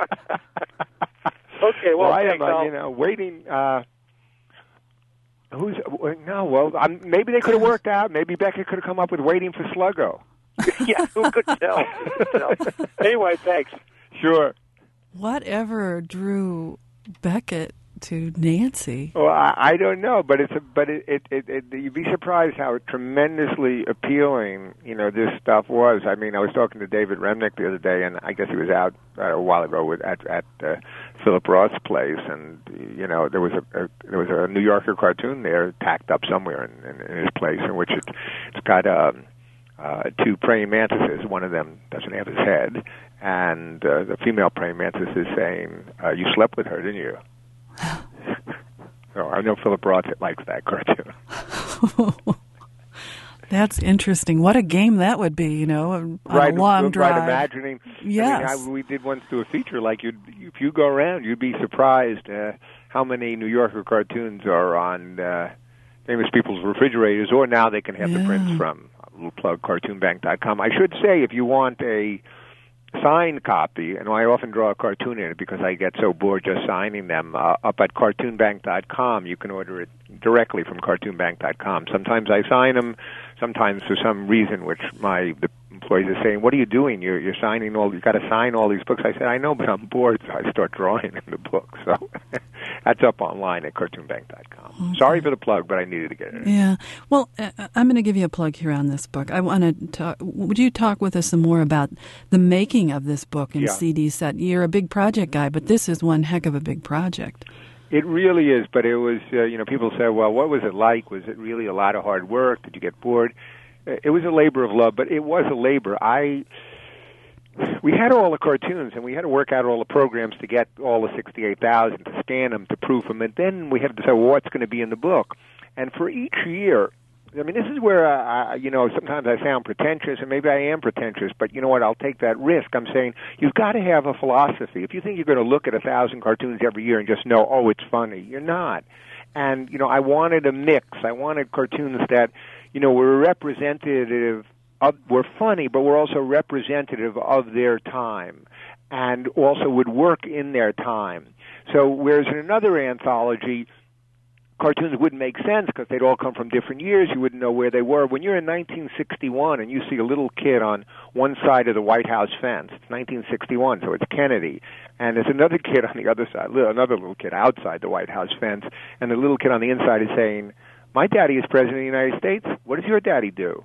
Okay, well,
Why
thanks,
am I,
I'll-
you know, waiting? Uh, who's no? Well, um, maybe they could have worked out. Maybe Beckett could have come up with "Waiting for Sluggo."
yeah, who could tell? Who could tell? Anyway, thanks.
Sure.
Whatever drew Beckett to Nancy?
Well, I, I don't know, but it's a, but it, it, it, it you'd be surprised how tremendously appealing, you know, this stuff was. I mean, I was talking to David Remnick the other day, and I guess he was out uh, a while ago with, at at uh, Philip Roth's place, and you know, there was a, a there was a New Yorker cartoon there tacked up somewhere in, in, in his place, in which it, it's got um, uh, two praying mantises. One of them doesn't have his head, and uh, the female praying mantis is saying, uh, "You slept with her, didn't you?" So I know Philip Roth likes that cartoon.
That's interesting. What a game that would be, you know, on
right,
a long
right,
drive.
imagining.
Yes.
I mean, I, we did once do a feature like you. If you go around, you'd be surprised uh, how many New Yorker cartoons are on uh, famous people's refrigerators, or now they can have
Yeah.
the prints from a little plug cartoon bank dot com. I should say, if you want a signed copy, and I often draw a cartoon in it because I get so bored just signing them, uh, up at cartoon bank dot com. You can order it directly from cartoon bank dot com. Sometimes I sign them, sometimes for some reason, which my the employees are saying, "What are you doing? You're, you're signing all. You got to sign all these books." I said, "I know, but I'm bored, so I start drawing in the book." So, That's up online at cartoon bank dot com. Okay. Sorry for the plug, but I needed to get it in.
Yeah. Well, uh, I'm going to give you a plug here on this book. I want to talk. Would you talk with us some more about the making of this book and
yeah.
C D set? You're a big project guy, but this is one heck of a big project.
It really is, but it was, uh, you know, people say, well, what was it like? Was it really a lot of hard work? Did you get bored? It was a labor of love, but it was a labor. I, we had all the cartoons, and we had to work out all the programs to get all the sixty-eight thousand, to scan them, to proof them, and then we had to say, well, what's going to be in the book? And for each year, I mean, this is where, I, you know, sometimes I sound pretentious, and maybe I am pretentious, but you know what, I'll take that risk. I'm saying you've got to have a philosophy. If you think you're going to look at a thousand cartoons every year and just know, oh, it's funny, you're not. And, you know, I wanted a mix. I wanted cartoons that, you know, were representative of, were funny, but were also representative of their time and also would work in their time. So whereas in another anthology, cartoons wouldn't make sense because they'd all come from different years. You wouldn't know where they were. When you're in nineteen sixty-one and you see a little kid on one side of the White House fence, it's nineteen sixty-one, so it's Kennedy, and there's another kid on the other side, another little kid outside the White House fence, and the little kid on the inside is saying, my daddy is president of the United States. What does your daddy do?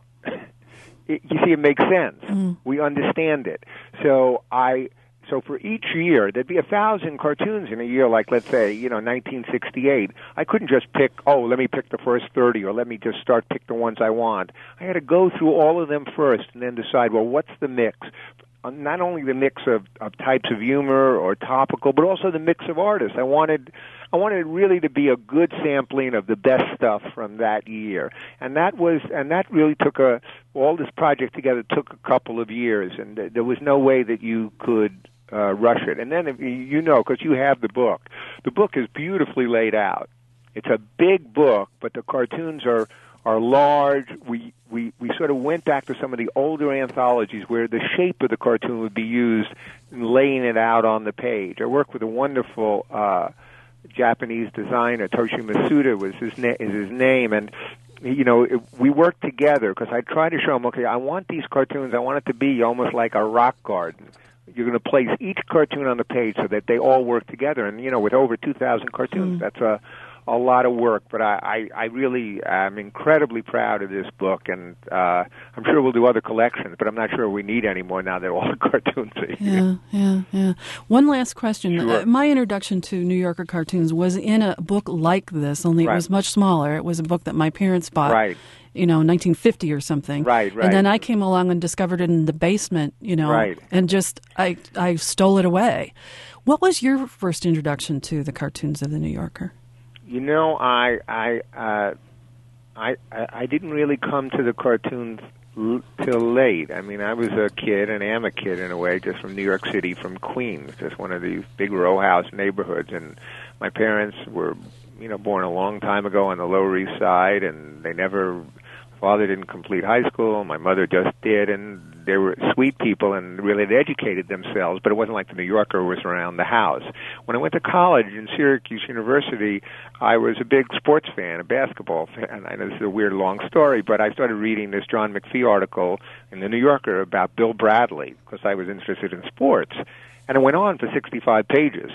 it, you see, it makes sense. Mm. We understand it. So I... So for each year, there'd be a thousand cartoons in a year, like, let's say, you know, nineteen sixty-eight. I couldn't just pick, oh, let me pick the first thirty, or let me just start pick the ones I want. I had to go through all of them first and then decide, well, what's the mix? Not only the mix of, of types of humor or topical, but also the mix of artists. I wanted I wanted it really to be a good sampling of the best stuff from that year. And that was and that really took a all this project together took a couple of years, and there was no way that you could Uh, rush it. And then, if you, you know, because you have the book, the book is beautifully laid out. It's a big book, but the cartoons are are large. We, we, we sort of went back to some of the older anthologies where the shape of the cartoon would be used in laying it out on the page. I worked with a wonderful uh, Japanese designer, Toshi Masuda was his, na- is his name, and you know, it, we worked together because I tried to show him, okay, I want these cartoons, I want it to be almost like a rock garden. You're going to place each cartoon on the page so that they all work together. And, you know, with over two thousand cartoons, mm. that's a, a lot of work. But I, I, I really am incredibly proud of this book. And uh, I'm sure we'll do other collections, but I'm not sure we need any more now that all the cartoons are here.
Yeah, yeah, yeah. One last question.
Sure.
Uh, my introduction to New Yorker cartoons was in a book like this, only right. it was much smaller. It was a book that my parents bought.
Right.
You know, nineteen fifty or something.
Right, right.
And then I came along and discovered it in the basement, you know,
right.
and just, I, I stole it away. What was your first introduction to the cartoons of the New Yorker?
You know, I, I, uh, I, I didn't really come to the cartoons l- till late. I mean, I was a kid, and am a kid in a way, just from New York City, from Queens, just one of these big row house neighborhoods, and my parents were, you know, born a long time ago on the Lower East Side, and they never... Father didn't complete high school. My mother just did, and they were sweet people and really had educated themselves, but it wasn't like the New Yorker was around the house. When I went to college in Syracuse University, I was a big sports fan, a basketball fan. I know this is a weird, long story, but I started reading this John McPhee article in the New Yorker about Bill Bradley because I was interested in sports. And it went on for sixty-five pages.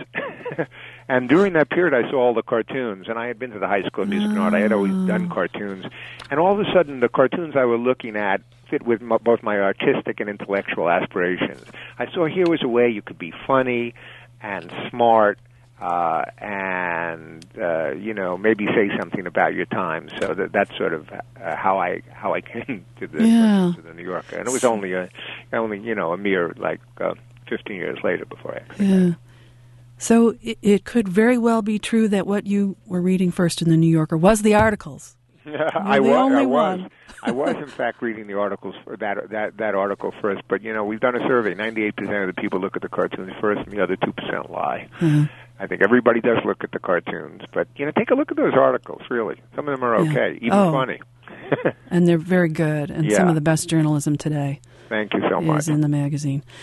And during that period, I saw all the cartoons. And I had been to the High School of Music and Art. I had always done cartoons. And all of a sudden, the cartoons I was looking at fit with m- both my artistic and intellectual aspirations. I saw here was a way you could be funny and smart uh, and, uh, you know, maybe say something about your time. So that, that's sort of uh, how I how I came to the,
yeah.
to the New Yorker. And it was only, a, only you know, a mere, like... Uh, fifteen years later before I actually
yeah. Died. So it, it could very well be true that what you were reading first in the New Yorker was the articles.
I,
the
was,
only
I was.
One.
I was, in fact, reading the articles for that that that article first. But you know, we've done a survey. Ninety-eight percent of the people look at the cartoons first, and the other two percent lie. Mm-hmm. I think everybody does look at the cartoons, but you know, take a look at those articles. Really, some of them are okay, yeah. even
oh.
funny.
And they're very good, and
yeah.
some of the best journalism today.
Thank you so much.
Is in the magazine.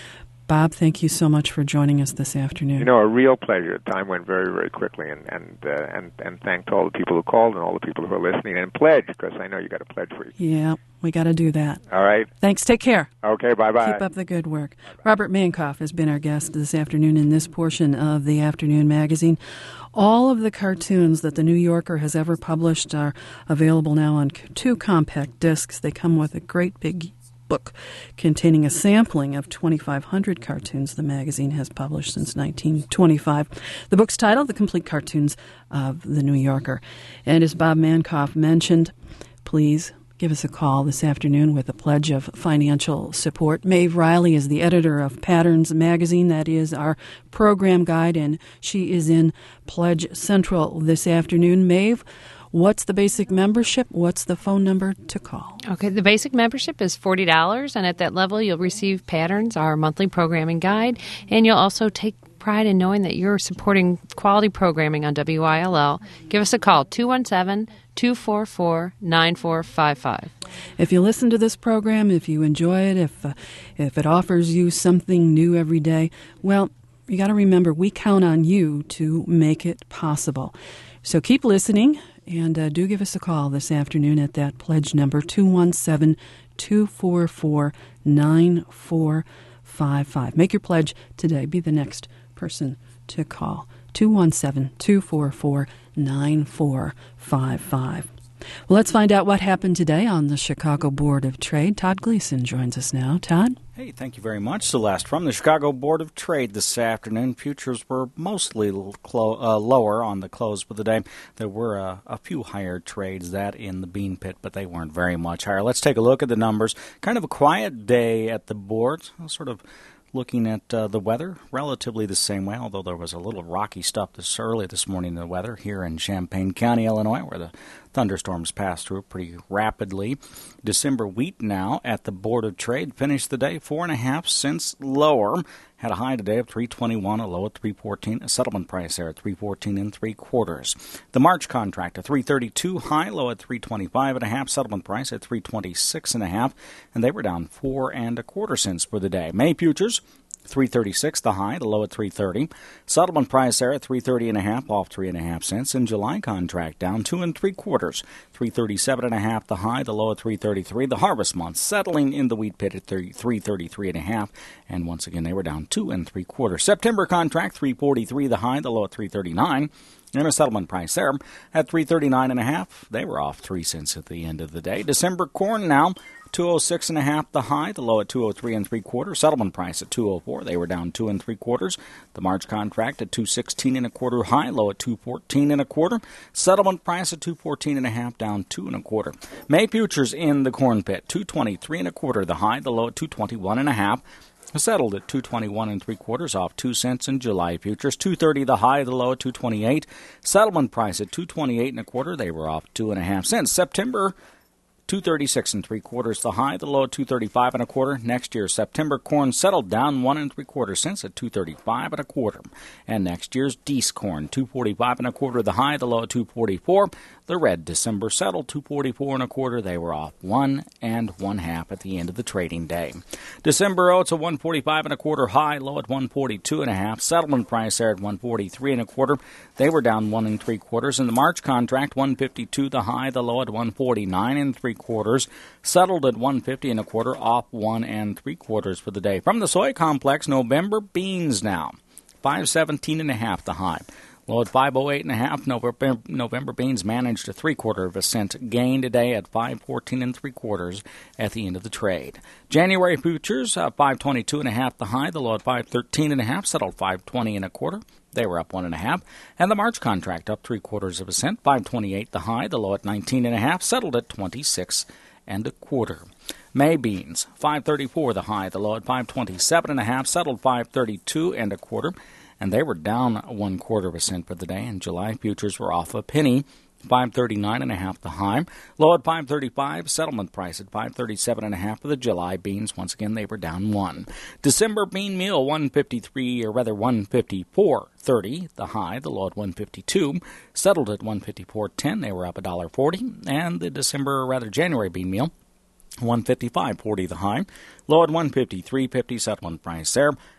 Bob, thank you so much for joining us this afternoon.
You know, a real pleasure. Time went very, very quickly, and and uh, and and thank to all the people who called and all the people who are listening, and pledge, because I know you got to pledge for you.
Yeah, we got to do that.
All right.
Thanks. Take care.
Okay. Bye bye.
Keep up the good work. Bye-bye. Robert Mankoff has been our guest this afternoon in this portion of the Afternoon Magazine. All of the cartoons that the New Yorker has ever published are available now on two compact discs. They come with a great big book containing a sampling of twenty-five hundred cartoons the magazine has published since nineteen twenty-five. The book's titled The Complete Cartoons of the New Yorker. And as Bob Mankoff mentioned, please give us a call this afternoon with a pledge of financial support. Maeve Riley is the editor of Patterns Magazine. That is our program guide, and she is in Pledge Central this afternoon. Maeve, what's the basic membership? What's the phone number to call?
Okay, the basic membership is forty dollars, and at that level you'll receive Patterns, our monthly programming guide, and you'll also take pride in knowing that you're supporting quality programming on W I L L. Give us a call, two one seven, two four four, nine four five five.
If you listen to this program, if you enjoy it, if uh, if it offers you something new every day, well, you got to remember we count on you to make it possible. So keep listening. And uh, do give us a call this afternoon at that pledge number, two one seven, two four four, nine four five five. Make your pledge today. Be the next person to call, two one seven, two four four, nine four five five. Well, let's find out what happened today on the Chicago Board of Trade. Todd Gleason joins us now. Todd?
Hey, thank you very much, Celeste. From the Chicago Board of Trade this afternoon, futures were mostly clo- uh, lower on the close of the day. There were uh, a few higher trades, that in the bean pit, but they weren't very much higher. Let's take a look at the numbers. Kind of a quiet day at the board, sort of looking at uh, the weather, relatively the same way, although there was a little rocky stuff this early this morning in the weather here in Champaign County, Illinois, where the thunderstorms passed through pretty rapidly. December wheat now at the Board of Trade finished the day four and a half cents lower. Had a high today of three twenty-one, a low at three fourteen, a settlement price there at three fourteen and three quarters. The March contract, a three thirty-two high, low at three twenty-five and a half, settlement price at three twenty-six and a half, and they were down four and a quarter cents for the day. May futures, three thirty-six the high, the low at three thirty. Settlement price there at three thirty and a half, off three and a half cents. And July contract down two and three quarters, three thirty-seven and a half the high, the low at three thirty-three. The harvest month settling in the wheat pit at three thirty-three and a half, and once again they were down two and three quarters. September contract three forty-three the high, the low at three thirty-nine. And a settlement price there at three thirty-nine and a half. They were off three cents at the end of the day. December corn now two oh six and a half the high, the low at two oh three and three quarters. Settlement price at two oh four. They were down two and three quarters. The March contract at two sixteen and a quarter high, low at two fourteen and a quarter. Settlement price at two fourteen and a half, down two and a quarter. May futures in the corn pit two twenty-three and a quarter the high, the low at two twenty-one and a half. Settled at two twenty-one and three quarters, off two cents in July futures. two thirty the high, the low at two twenty-eight. Settlement price at two twenty-eight and a quarter. They were off two and a half cents. September, two thirty-six and three quarters the high, the low at two thirty-five and a quarter. Next year's September corn settled down one and three quarter cents at two thirty-five and a quarter. And next year's Deese corn, two forty-five and a quarter the high, the low at two forty-four. The red December settled two forty-four and a quarter. They were off one and one half at the end of the trading day. December oats a one forty-five and a quarter high, low at one forty-two and a half. Settlement price there at one forty-three and a quarter. They were down one and three quarters. In the March contract, one fifty-two the high, the low at one forty-nine and three quarters. Settled at one fifty and a quarter, off one and three quarters for the day. From the soy complex, November beans now five seventeen and a half the high. Low at five oh eight and a half. November, November beans managed a three quarter of a cent gain today at five fourteen and three quarters at the end of the trade. January futures uh, five twenty-two and a half the high. The low at five thirteen and a half. Settled five twenty and a quarter. They were up one and a half. And the March contract up three quarters of a cent. five twenty-eight the high. The low at nineteen and a half. Settled at twenty-six and a quarter. May beans five thirty-four the high. The low at five twenty-seven and a half. Settled five thirty-two and a quarter. And they were down one quarter of a cent for the day, and July futures were off a penny, five thirty-nine and a half the high. Low at five thirty-five, settlement price at five thirty-seven and a half for the July beans. Once again, they were down one. December bean meal one fifty-three, or rather one fifty-four thirty, the high. The low at one fifty-two, settled at one fifty-four ten. They were up one dollar forty, and the December, or rather January bean meal, one fifty-five forty the high. Low at one fifty-three fifty, settlement price there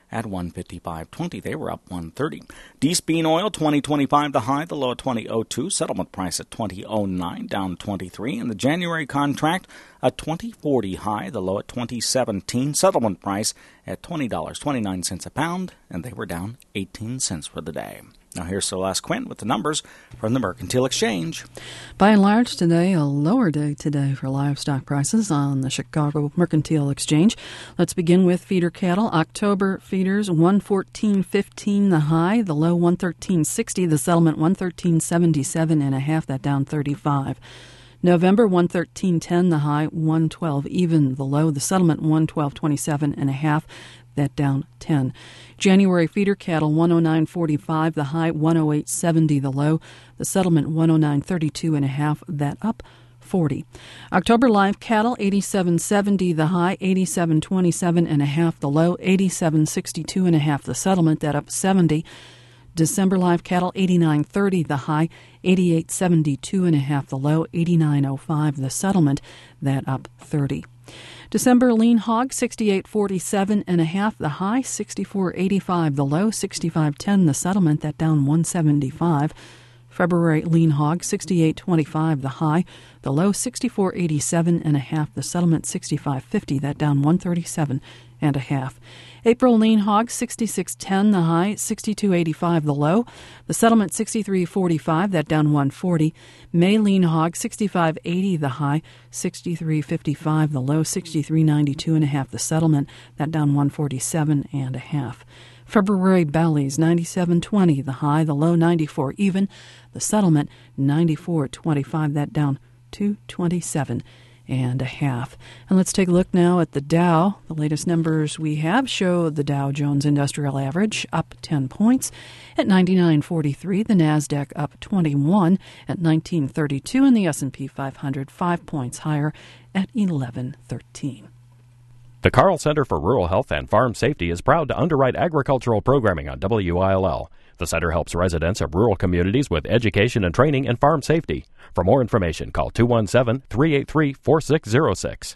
at one fifty-five twenty. They were up one thirty. Dees bean oil, twenty twenty-five the high, the low at twenty oh two. Settlement price at twenty oh nine, down twenty-three. And the January contract, a twenty forty high, the low at twenty seventeen. Settlement price at twenty dollars and twenty-nine cents a pound, and they were down eighteen cents for the day. Now here's Celeste Quinn with the numbers from the Mercantile Exchange.
By and large today, a lower day today for livestock prices on the Chicago Mercantile Exchange. Let's begin with feeder cattle. October feeders, one fourteen fifteen the high, the low one thirteen sixty, the settlement one thirteen seventy-seven and a half, that down thirty-five. November, one thirteen ten the high, one twelve even the low, the settlement one twelve twenty-seven and a half, that down ten. January feeder cattle, one oh nine forty-five the high, one oh eight seventy the low, the settlement one oh nine thirty-two and a half, that up forty. October live cattle, eighty-seven seventy the high, eighty-seven twenty-seven and a half the low, eighty-seven sixty-two and a half the settlement, that up seventy. December live cattle, eighty-nine thirty the high, eighty-eight seventy-two and a half the low, eighty-nine oh five the settlement, that up thirty. December lean hog, sixty-eight forty-seven and a half the high, sixty-four eighty-five the low, sixty-five ten the settlement, that down one seventy-five. February lean hog, sixty-eight twenty-five the high, the low sixty-four eighty-seven and a half, the settlement sixty-five fifty, that down one thirty-seven and a half. April lean hog, sixty-six ten the high, sixty-two eighty-five the low, the settlement sixty-three forty-five, that down one forty. May lean hog, sixty-five eighty the high, sixty-three fifty-five the low, sixty-three ninety-two and a half the settlement, that down one forty-seven and a half. February bellies, ninety-seven twenty the high, the low ninety-four even, the settlement ninety-four twenty-five, that down two twenty-seven and a half. And let's take a look now at the Dow. The latest numbers we have show the Dow Jones Industrial Average up ten points at ninety-nine forty-three, the NASDAQ up twenty-one at nineteen thirty-two, and the S and P five hundred five points higher at eleven thirteen.
The Carl Center for Rural Health and Farm Safety is proud to underwrite agricultural programming on W I L L. The center helps residents of rural communities with education and training in farm safety. For more information, call two one seven, three eight three, four six zero six.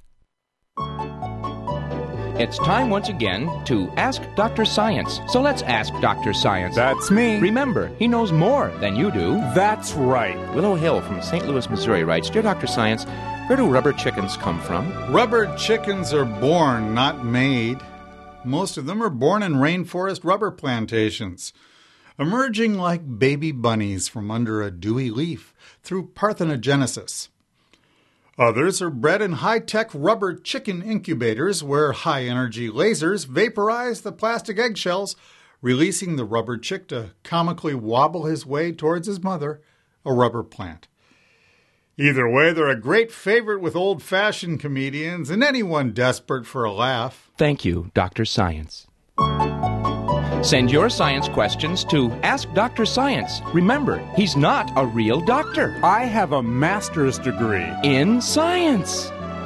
It's time once again to Ask Doctor Science. So let's ask Doctor Science.
That's me.
Remember, he knows more than you do.
That's right.
Willow Hill from Saint Louis, Missouri writes, Dear Doctor Science, where do rubber chickens come from?
Rubber chickens are born, not made. Most of them are born in rainforest rubber plantations, emerging like baby bunnies from under a dewy leaf through parthenogenesis. Others are bred in high-tech rubber chicken incubators where high-energy lasers vaporize the plastic eggshells, releasing the rubber chick to comically wobble his way towards his mother, a rubber plant. Either way, they're a great favorite with old-fashioned comedians and anyone desperate for a laugh.
Thank you, Doctor Science. Send your science questions to Ask Doctor Science. Remember, he's not a real doctor.
I have a master's degree
in science.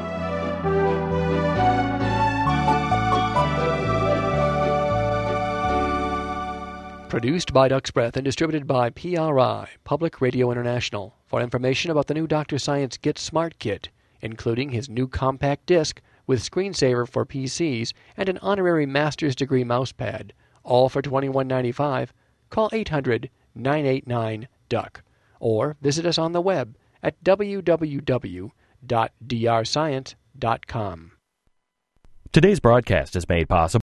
Produced by Duck's Breath and distributed by P R I, Public Radio International. For information about the new Doctor Science Get Smart Kit, including his new compact disc with screensaver for P Cs and an honorary master's degree mousepad, all for twenty-one ninety-five, call eight hundred, nine eight nine, D U C K or visit us on the web at w w w dot d r science dot com.
Today's broadcast is made possible